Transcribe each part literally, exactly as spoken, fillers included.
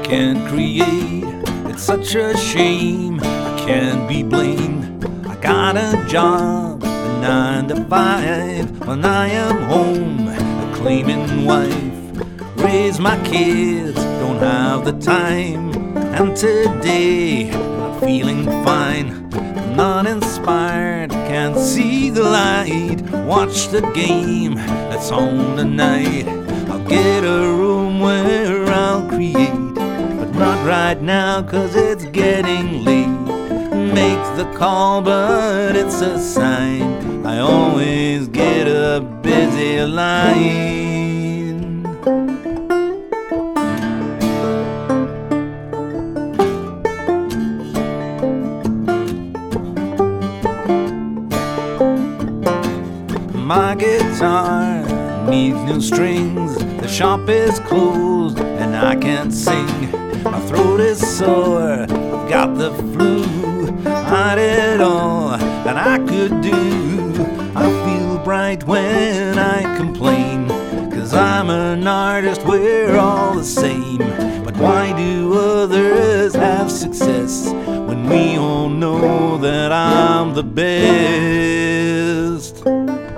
can't create, it's such a shame. I can't be blamed. I got a job, a nine to five. When I am home, a claiming wife. Raise my kids, don't have the time. And today, I'm feeling fine. I'm not inspired, can't see the light. Watch the game that's on tonight. I'll get a room where I'll create, but not right now, cause it's getting late. Make the call, but it's a sign. I always get a busy line. My guitar needs new strings. The shop is closed and I can't sing. My throat is sore, I've got the flu. I did all that I could do. I feel bright when I complain, cause I'm an artist, we're all the same. But why do others have success when we all know that I'm the best?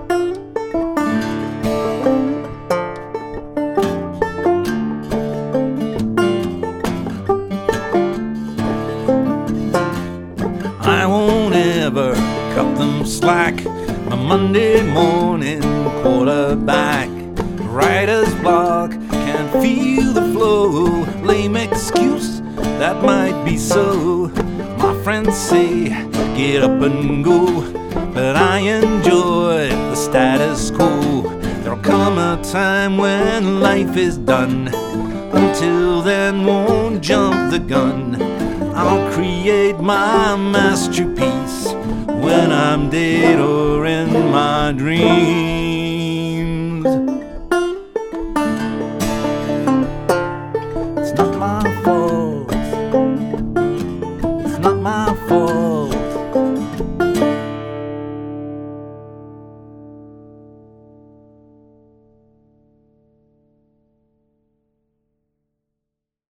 I won't ever cut them slack. My Monday morning quarterback, writer's block, can't feel the flow. Lame excuse, that might be so. My friends say get up and go, but I enjoy the status quo. There'll come a time when life is done. Until then, won't jump the gun. I'll create my masterpiece when I'm dead or in my dreams. It's not my fault. It's not my fault.